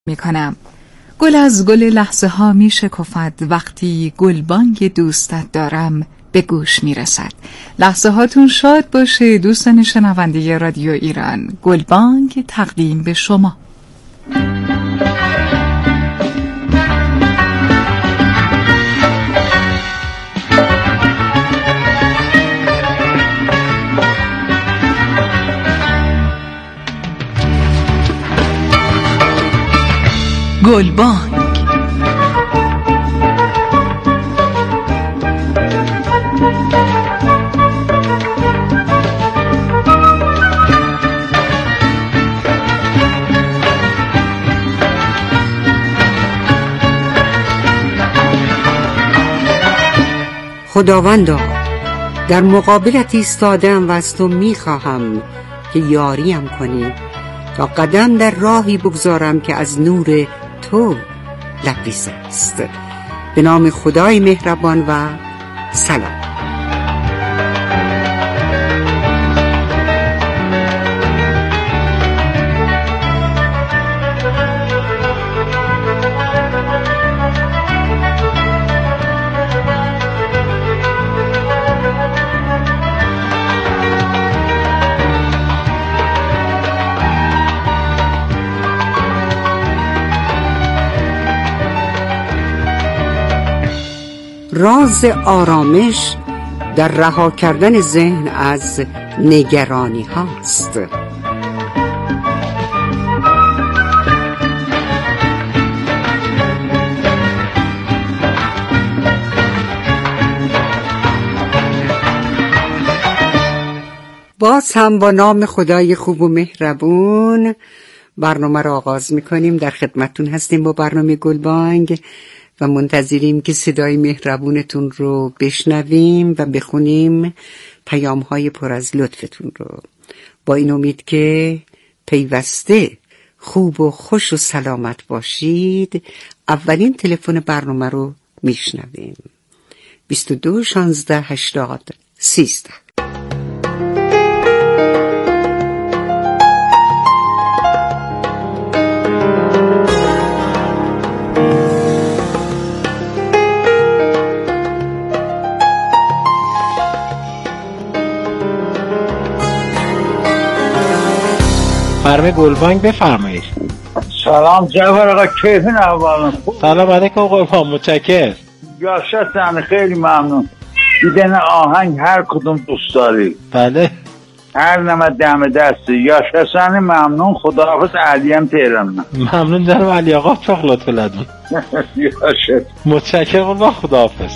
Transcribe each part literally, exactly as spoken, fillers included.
می کنم. گل از گل لحظه ها می شکفد وقتی گلبانگ دوستت دارم به گوش می رسد. لحظه هاتون شاد باشه دوستان شنونده رادیو ایران. گلبانگ تقدیم به شما. گلبانگ خداوندا، در مقابلت ایستادم و از تو میخواهم که یاریم کنی تا قدم در راهی بگذارم که از نور تو لبریز است. به نام خدای مهربان و سلام. راز آرامش در رها کردن ذهن از نگرانی هاست. باز هم با نام خدای خوب و مهربون برنامه را آغاز می‌کنیم. در خدمتتون هستیم با برنامه گلبانگ و منتظریم که صدای مهربونتون رو بشنویم و بخونیم پیام‌های پر از لطفتون رو، با این امید که پیوسته خوب و خوش و سلامت باشید. اولین تلفن برنامه رو میشنویم. بیست و دو شانزده هشتاد سیزده. برنامه گلبانگ بفرمایید. سلام جعفر آقا، کیفین احوالن؟ سلام علیکم قربان، متشکرم. یاشتن خیلی ممنون. دیدن آهنگ هر کدوم دوست داری؟ بله. هر نمه دم دستی. یاشتن ممنون. خداحافظ. علیم تهران. ممنون جناب علی آقا، çok لطف کردین. یاشت. متشکرم قربان، خداحافظ.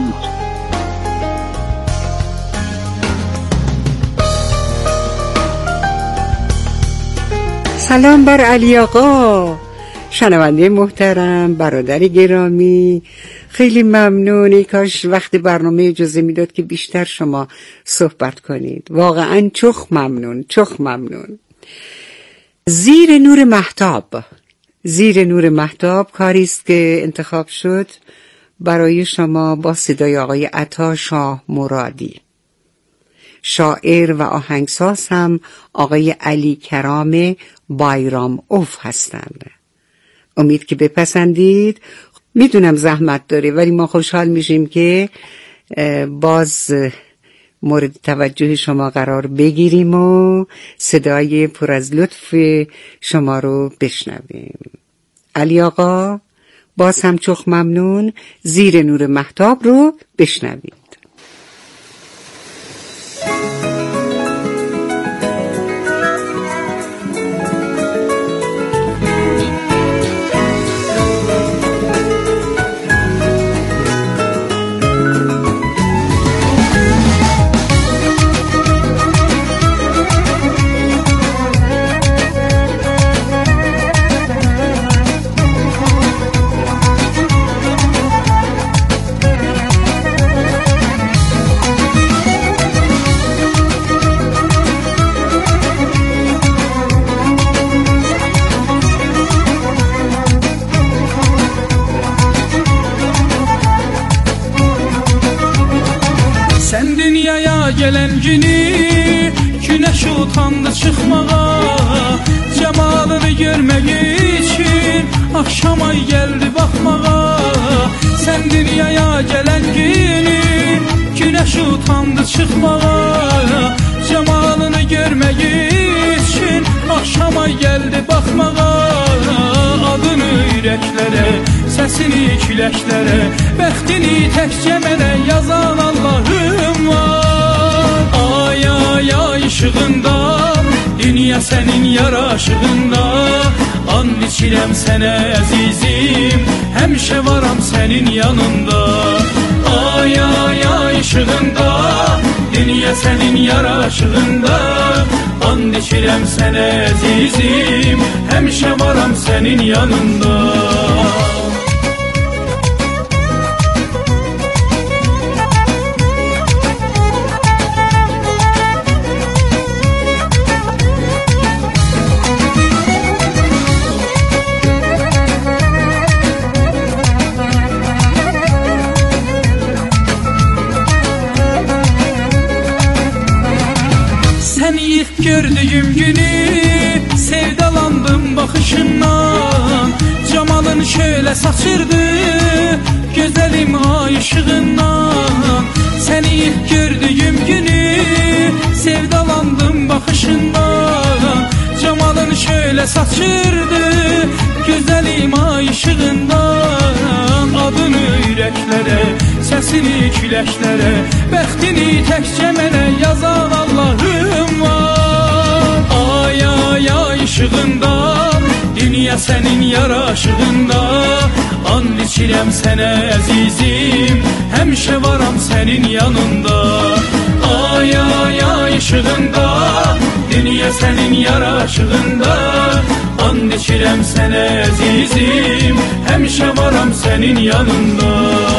سلام بر علی آقا، شنونده محترم، برادر گرامی، خیلی ممنون. کاش وقت برنامه اجازه میداد که بیشتر شما صحبت کنید. واقعا چخ ممنون، چخ ممنون. زیر نور مهتاب، زیر نور مهتاب کاری است که انتخاب شد برای شما با صدای آقای عطا شاه مرادی. شاعر و آهنگساز هم آقای علی کرام بایرام اوف هستند. امید که بپسندید. میدونم زحمت داره ولی ما خوشحال میشیم که باز مورد توجه شما قرار بگیریم و صدای پر از لطف شما رو بشنویم. علی آقا، باز هم چخ ممنون. زیر نور مهتاب رو بشنوید. Gelen günü güneş utandı çıkmağa, cemalını görmek için akşam ay geldi bakmağa. Sen dünyaya gelen günü güneş utandı çıkmağa. Cemalını görmek için akşam ay geldi bakmağa. Adını yüreklere, sesini küleklere, bəxtini təkcə mənə yazan Allahım var. Ay ay ay ışığında, dünya sənin yaraşığında, and içirəm sənə əzizim, həmişə varam sənin yanında. Ay ay ay ışığında, dünya sənin yaraşığında, and içirəm sənə əzizim, həmişə varam sənin yanında. Gördüğüm günü sevdalandım bakışından. Cemalın şöyle saçırdı güzelim ay ışığından. Seni ilk gördüğüm günü sevdalandım bakışından. Cemalın şöyle saçırdı güzelim ay ışığından. Adını yüreklere, sesini küleklere, bəxtini təkcə mənə yazan Allahım var. Ay ay ay ışığında, dünya sənin yaraşığında, and içirəm sənə əzizim, həmişə varam sənin yanında. Ay ay ay ışığında, dünya sənin yaraşığında, and içirəm sənə əzizim, həmişə varam sənin yanında.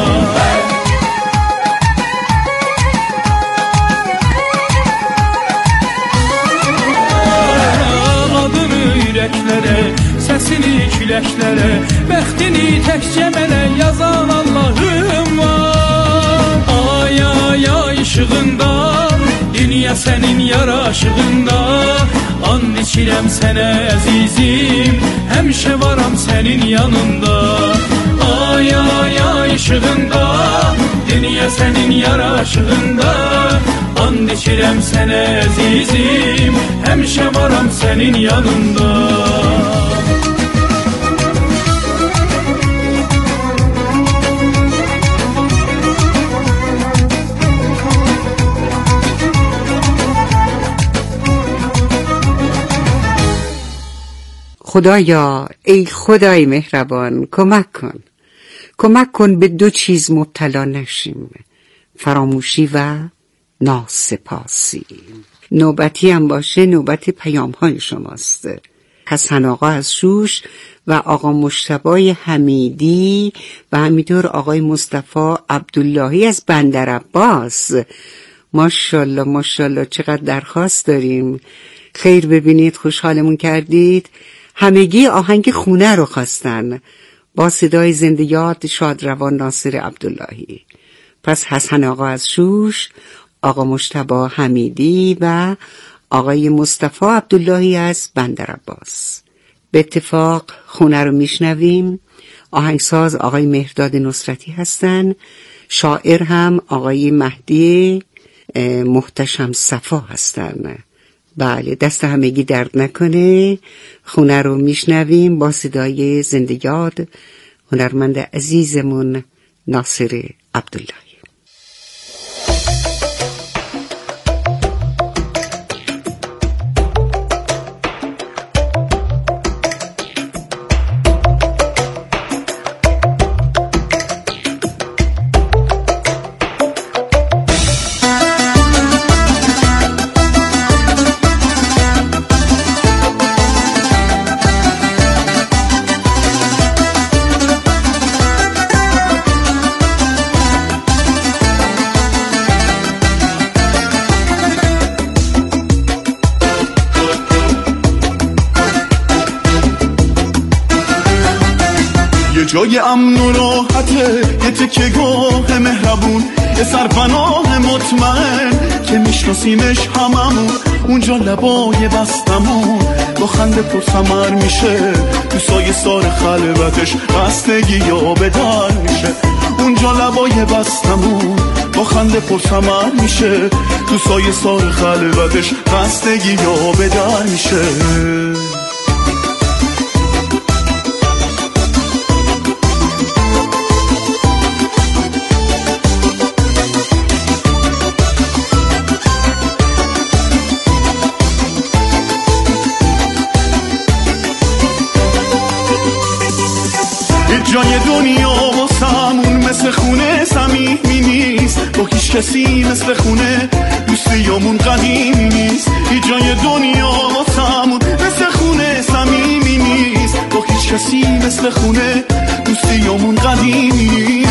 Sesini küleklere, bəxtini təkcə mənə yazan Allahım var. Ay ay ay ışığında, dünya sənin yaraşığında, and içirəm sənə əzizim, həmişə varam sənin yanında. Ay ay ay ışığında, dünya sənin yaraşığında, and içirəm sənə əzizim, həmişə varam sənin yanında. خدایا ای خدای مهربان کمک کن کمک کن به دو چیز مبتلا نشیم، فراموشی و ناسپاسی. نوبتی هم باشه نوبت پیام های شماست. حسن آقا از شوش و آقا مجتبی حمیدی و همینطور آقای مصطفی عبداللهی از بندرعباس. ماشاءالله ماشاءالله چقدر درخواست داریم. خیر ببینید، خوشحالمون کردید. همگی آهنگ خونه رو خواستن با صدای زنده یاد شادروان ناصر عبداللهی. پس حسن آقا از شوش، آقا مجتبی حمیدی و آقای مصطفی عبداللهی از بندرعباس. به اتفاق خونه رو میشنویم. آهنگساز آقای مهرداد نصرتی هستن، شاعر هم آقای مهدی محتشم صفا هستن. بله، دست همگی درد نکنه. خونه رو میشنویم با صدای زنده یاد هنرمند عزیزمون ناصر عبداللهی. جای امن و راحته، یه تکه گاه مهربون، یه سرپناه مطمئن که میشناسیمش هممون، اونجا لبای بستمون با خنده پر ثمر میشه، تو سایه سار خلوتش خستگی یا بدر میشه. اونجا لبای بستمون با خنده پر ثمر میشه، تو سایه سار خلوتش خستگی یا بدر میشه. جای دنیا واسمون مثل خونه صمیمی نیست، با هیچ کسی مثل خونه دوستیامون قدیمی نیست. هیچ جای دنیا واسمون مثل خونه صمیمی نیست، با هیچ کسی مثل خونه دوستیامون قدیمی نیست.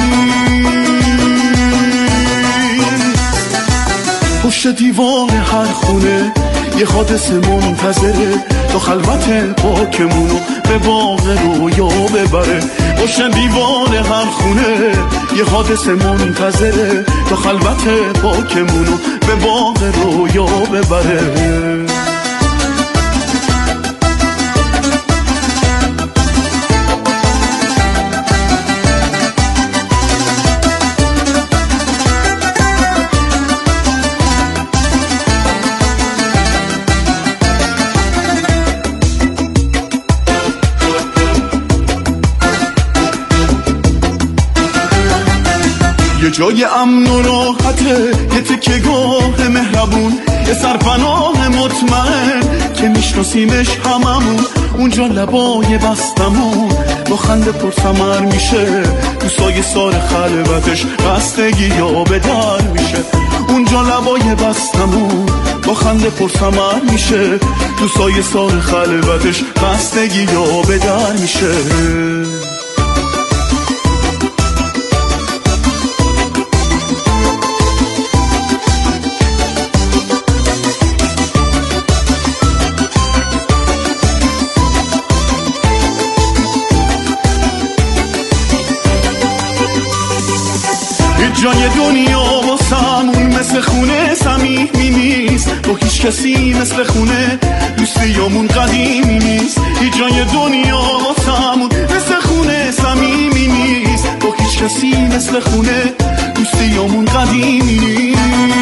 پشت دیوار هر خونه یه حادثه منتظره، تا خلوت پاکمونو به باغ رویا ببره. پشت دیوار هر خونه یه حادثه منتظره، تا خلوت پاکمونو به باغ رویا ببره. یه جای امن و راحته، یه تکه گاه مهربون، یه سرپناه مطمئن که میشناسیمش هممون. اونجا لبای بستمون با خنده پر ثمر میشه، تو سایه سار خلوتش خستگی یا بدر میشه. اونجا لبای بستمون با خنده پر ثمر میشه، تو سایه سار خلوتش خستگی یا بدر میشه. جای دنیا واسمون مثل خونه صمیمی نیست، با هیچ کسی مثل خونه دوستیامون قدیمی نیست. هیچ جای دنیا واسمون مثل خونه صمیمی نیست، با هیچ کسی مثل خونه دوستیامون قدیمی نیست.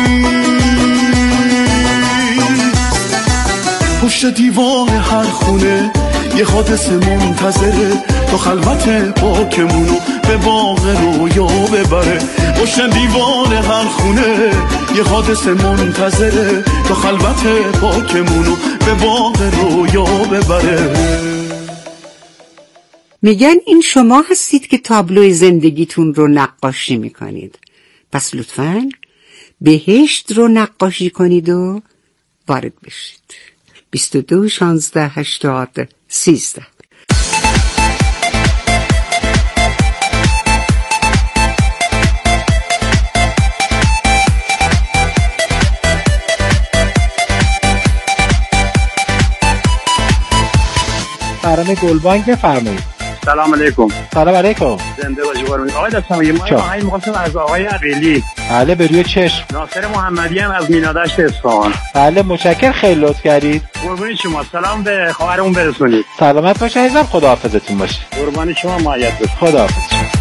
پشت دیوار هر خونه یه حادثه منتظره، تا خلوت پاکمونو به باغ رویا ببره. پشت دیوار هر خونه یه حادثه منتظره، تا خلوت پاکمونو به باغ رویا ببره. میگن این شما هستید که تابلوی زندگیتون رو نقاشی میکنید، پس لطفاً بهشت رو نقاشی کنید و وارد بشید. بیست و دو شانزده هشتاد سیزده. فرام گلبانگ بفرمایید. سلام علیکم. سلام علیکم. زنده باشی قربان. آقای دستم ما آهنگ می‌خواستم از آقای عقیلی. بله به روی چشم. ناصر محمدی هم از مینادشت اصفهان. بله متشکرم، خیلی لطف کردید. قربان شما. سلام به خواهرمون برسونید. سلامت باشید عزیزم، خداحافظتون باشه. قربان شما، معید باشید. خداحافظ.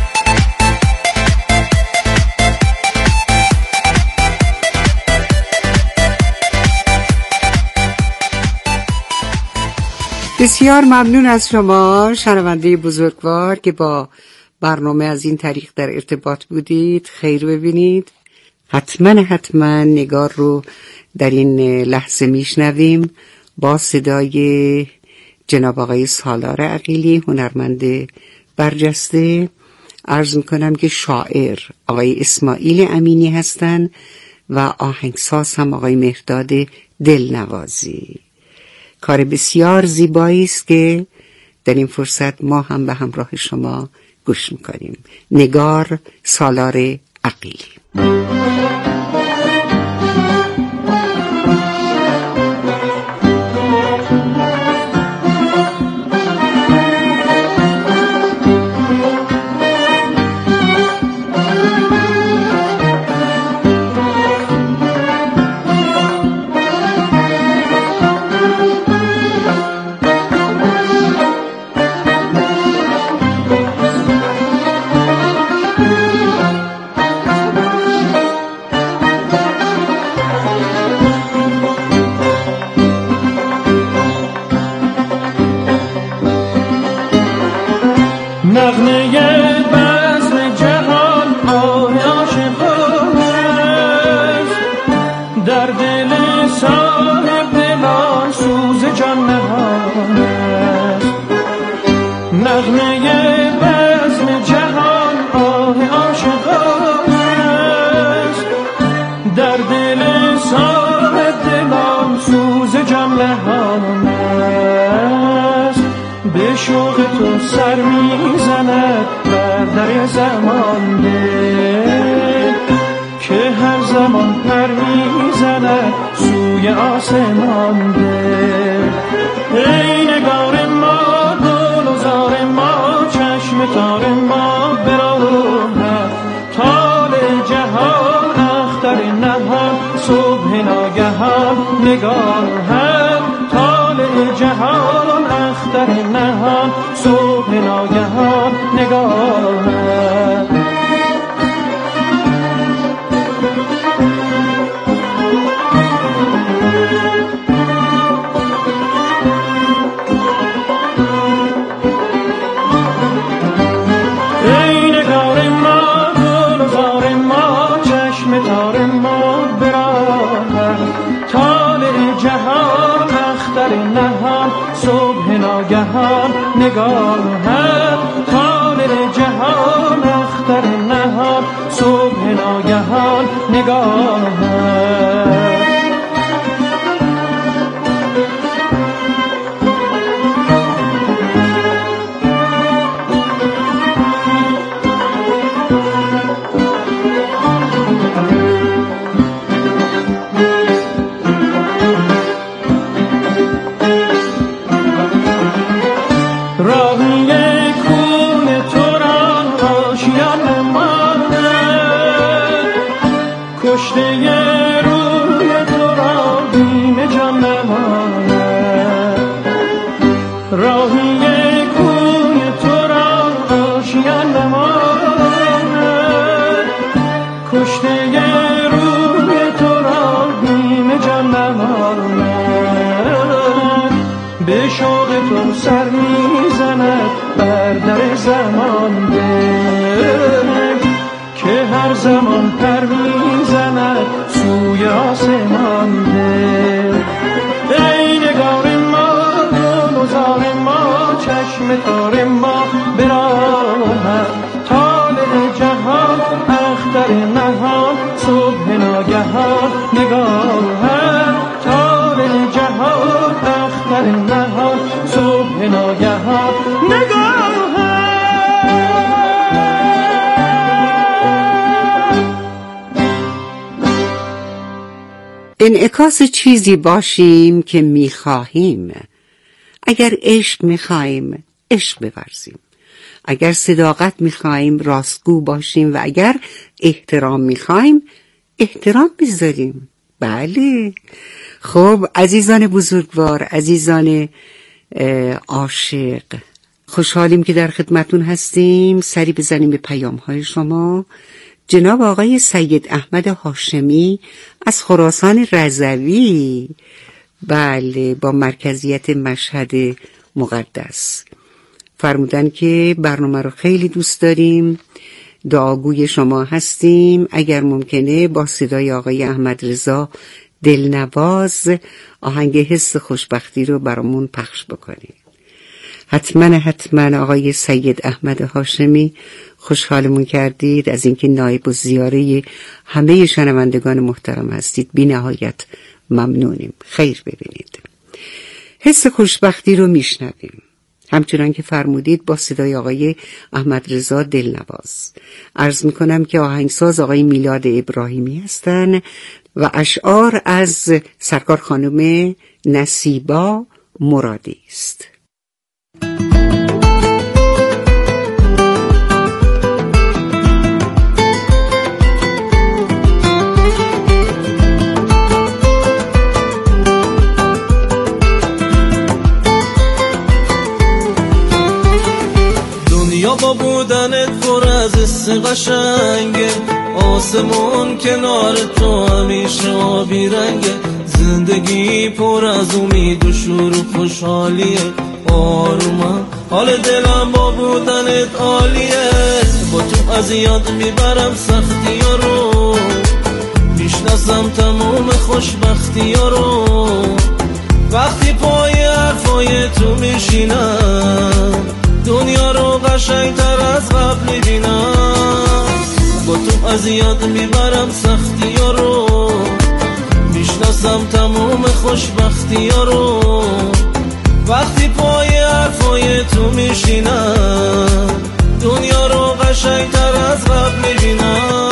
بسیار ممنون از شما شنونده بزرگوار که با برنامه از این طریق در ارتباط بودید. خیر ببینید. حتما حتما نگار رو در این لحظه میشنویم با صدای جناب آقای سالار عقیلی، هنرمند برجسته. عرض میکنم که شاعر آقای اسماعیل امینی هستند و آهنگساز هم آقای مهرداد دلنوازی. کار بسیار زیبایی است که در این فرصت ما هم به همراه شما گوش میکنیم. نگار سالار عقیلی. نغمه بزم جهان آه عاشقان است، در دل صاحب دلان سوز جان نهان است. نغمه بزم جهان آه عاشقان است، در دل صاحب دلان سوز جان نهان است. به شوق تو سر میزند بر در زمان دل، که هر زمان پر میزند سوی آسمان دل. ای نگار ما گل و زار ما، چشم تار ما براهد طالع جهان، اختر نهان صبح ناگهان نگاهد طالع جهان، اختر نهان صبح ناگهان نگاهد. ای نگار ما گل و زار ما، چشم تار ما براهد طالع جهان، اختر نهان صبح ناگهان نگاهد طالع جهان، اختر نهان صبح ناگهان نگاهد. کشته روی تو را بیم جان نماند، راهی کوی تو را آشیان نماند. کشته روی تو را بیم جان نماند، به شوق تو سر میزند بر در زمان دل، که هر زمان پر میزند سوی آسمان دل. ای نگار ما گل و زار ما، چشم تار ما براهد طالع جهان، اختر نهان صبح ناگهان نگاهد طالع جهان، اختر نهان صبح ناگهان نگاهد. انعکاس چیزی باشیم که میخواهیم. اگر عشق میخواهیم عشق بورزیم، اگر صداقت میخواهیم راستگو باشیم، و اگر احترام میخواهیم احترام بذاریم. بله. خب عزیزان بزرگوار، عزیزان عاشق، خوشحالیم که در خدمتون هستیم. سری بزنیم به پیام های شما. جناب آقای سید احمد هاشمی از خراسان رضوی، بله، با مرکزیت مشهد مقدس، فرمودن که برنامه رو خیلی دوست داریم، دعاگوی شما هستیم. اگر ممکنه با صدای آقای احمد رضا دلنواز آهنگ حس خوشبختی رو برامون پخش بکنید. حتما حتما آقای سید احمد هاشمی، خوشحالمون کردید از اینکه نایب الزیاره همه شنوندگان محترم هستید. بی نهایت ممنونیم. خیر ببینید. حس خوشبختی رو میشنویم همچنان که فرمودید با صدای آقای احمد رضا دلنواز. عرض میکنم که آهنگساز آقای میلاد ابراهیمی هستن و اشعار از سرکار خانم نصیبا مرادی است. دنیا با بودنت پر از حس قشنگه، آسمون کنار تو همیشه آبی رنگه، زندگی پر از امید و شور و خوشحالیه. آرومم حال دلم با بودنت عالیه، با تو از یاد میبرم سختی ها رو، میشناسم تموم خوشبختی ها رو. وقتی پای حرفای تو میشینم دنیا رو قشنگتر از قبل میبینم، با تو از یاد میبرم سختی ها رو، میشناسم تموم خوشبختی ها رو. وقتی پای حرفای تو میشینم دنیا رو قشنگتر از قبل میبینم.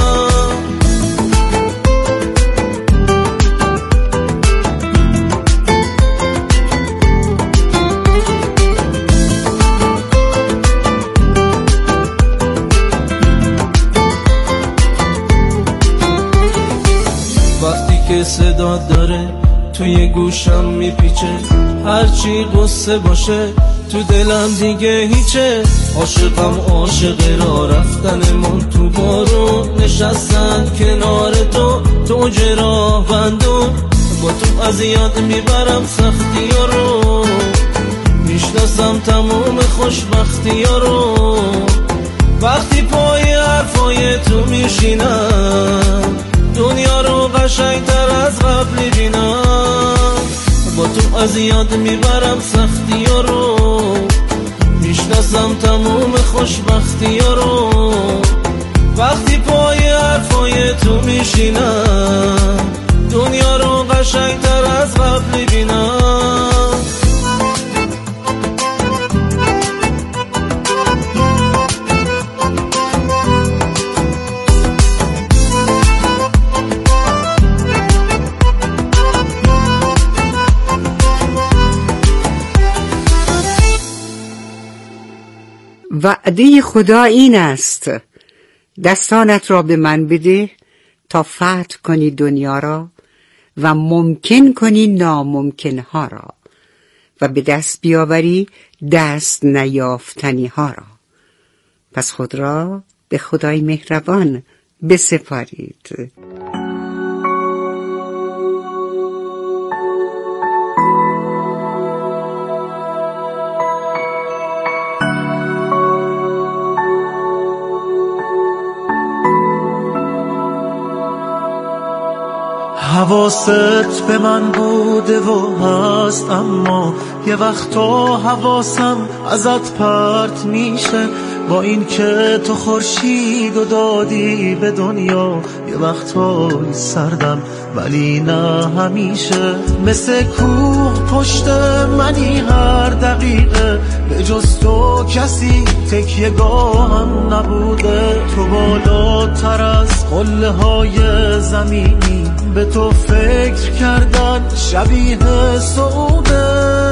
وقتی که صدا داره توی گوشم میپیچه، هرچی قصه باشه تو دلم دیگه هیچه. عاشقم عاشق را رفتنمون تو بارون، نشستن کنار تو توج راه بندون، با تو از یاد میبرم سختی ها رو، میشناسم تموم خوشبختی ها رو. وقتی پای حرفای تو میشینم دنیا رو قشنگتر از قبل میبینم، با تو از یاد میبرم سختی ها رو، میشناسم تموم خوشبختی ها رو. وقتی پای حرفای تو میشینم دنیا رو قشنگتر از قبل میبینم. وعده خدا این است دستانت را به من بده تا فتح کنی دنیا را و ممکن کنی ناممکنها را و به دست بیاوری دست نیافتنی ها را. پس خود را به خدای مهربان بسپارید. حواست به من بوده و هست، اما یه وقتا حواسم ازت پرت میشه. با این که تو خورشید و دادی به دنیا، یه وقتای سردم ولی نه همیشه. مثل کوه پشت منی هر دقیقه، به جز تو کسی تکیه گاهم نبوده. تو بالاتر از قله های زمینی، به تو فکر کردن شبیه سعوده.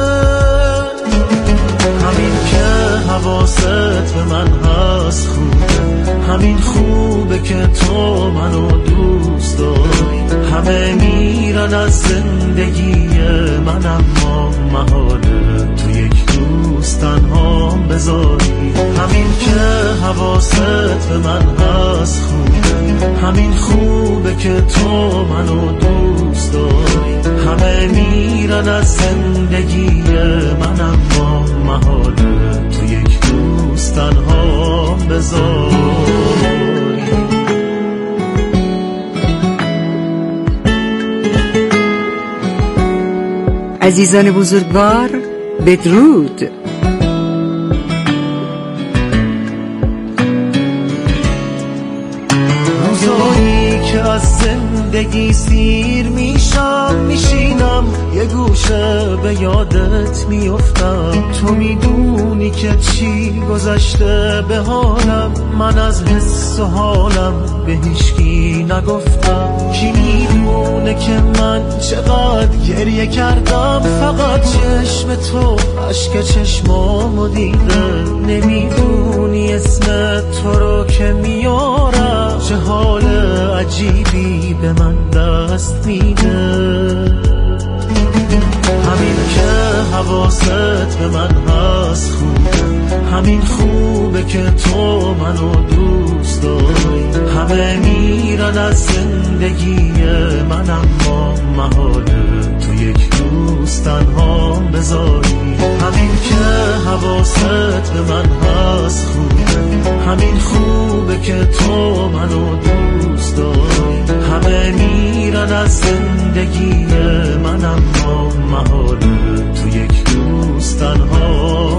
همین که حواست به من هست خوبه، همین خوبه که تو منو دوست داری. همه میرن از زندگی من، اما محاله تو یک دوست تنها بذاری. همین که حواست به من هست خوبه، همین خوبه که تو منو دوست داری. همه میرن از زندگی من، اما محاله تو یک دوست تنها بذاری. عزیزان بزرگوار، بدرود. روزایی که از زندگی سیر میشم، میشینم یه گوشه به یادت میافتم. تو میدونی که چی گذشته به حالم، من از حس و حالم به هیچکی نگفتم. کی میدونه که من چقدر گریه کردم، فقط چشم تو اشک چشمامو دیده. نمیدونی اسم تو رو که میارم، چه حال عجیبی به من دست میده. همین که حواست به من هست خوبه، همین خوبه که تو منو دوست داری. همه میرن از زندگی من اما محاله تو یک روز تنها بذاری. همین که حواست به من هست خوبه، همین خوبه که تو منو دوست داری. همه میرن از زندگی من اما محاله تو یک روز تنها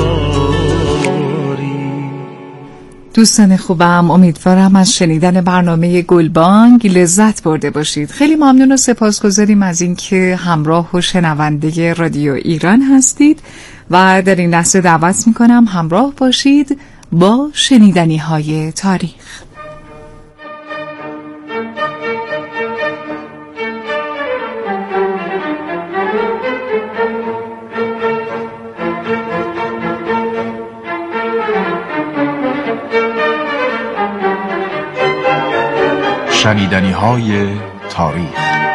بذاری. دوستان خوبم، امیدوارم از شنیدن برنامه گلبانگ لذت برده باشید. خیلی ممنون و سپاسگزاریم از اینکه همراه و شنونده رادیو ایران هستید و در این لحظه دعوت میکنم همراه باشید با شنیدنی های تاریخ. شنیدنی های تاریخ.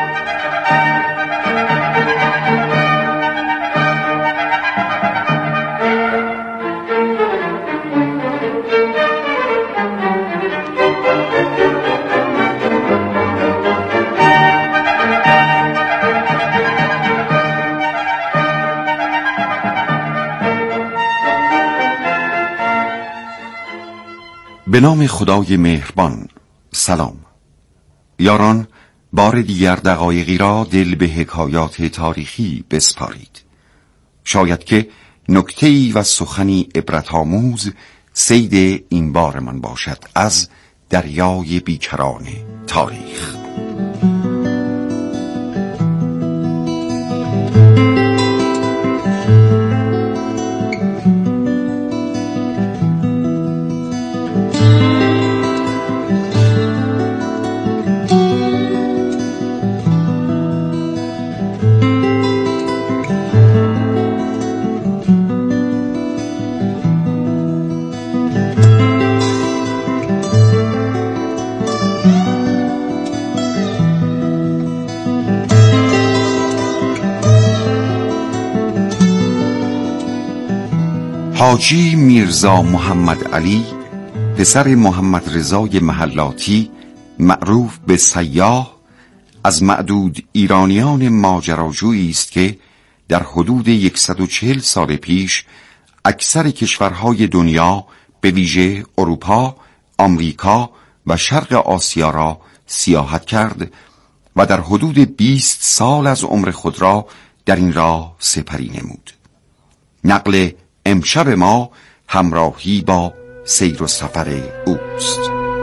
به نام خدای مهربان. سلام یاران، بار دیگر دقایقی را دل به حکایات تاریخی بسپارید. شاید که نکته‌ای و سخنی عبرت‌آموز صید این بار من باشد از دریای بیکران تاریخ. حاجی میرزا محمد علی پسر محمد رضای محلاتی معروف به سیاح از معدود ایرانیان ماجراجویی است که در حدود صد و چهل سال پیش اکثر کشورهای دنیا به ویژه اروپا، آمریکا و شرق آسیا را سیاحت کرد و در حدود بیست سال از عمر خود را در این راه سپری نمود. نقل امشب ما همراهی با سیر و سفر اوست.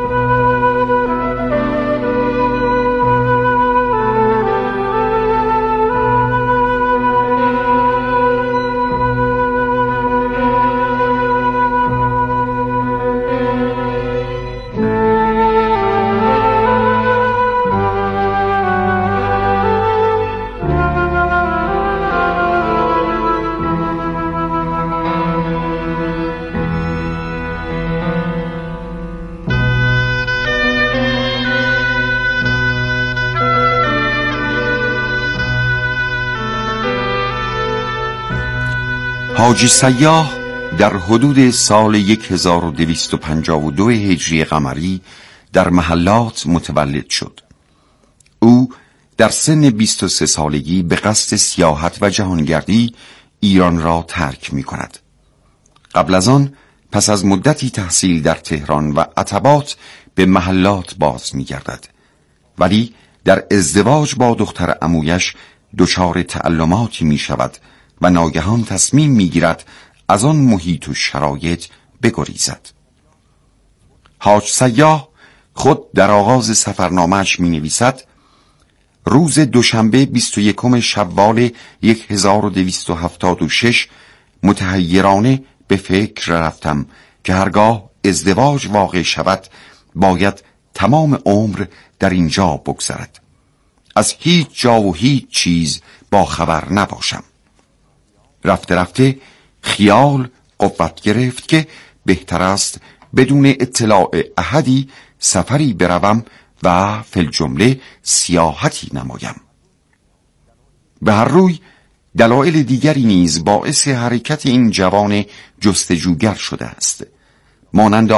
حاجی سیاح در حدود سال هزار و دویست و پنجاه و دو هجری قمری در محلات متولد شد. او در سن بیست و سه سالگی به قصد سیاحت و جهانگردی ایران را ترک می کند. قبل از آن پس از مدتی تحصیل در تهران و عتبات به محلات باز می گردد، ولی در ازدواج با دختر عمویش دچار تعلماتی می شود و ناگهان تصمیم میگیرد از آن محیط و شرایط بگریزد. حاج سیاح خود در آغاز سفرنامه‌اش می نویسد: روز دوشنبه بیست و یکم شوال هزار و دویست و هفتاد و شش متحیرانه به فکر رفتم که هرگاه ازدواج واقع شود باید تمام عمر در اینجا بگذرد. از هیچ جا و هیچ چیز با خبر نباشم. رفته رفته خیال قوت گرفت که بهتر است بدون اطلاع احدی سفری بروم و فی الجمله سیاحتی نمایم. به هر روی دلایل دیگری نیز باعث حرکت این جوان جستجوگر شده است، مانند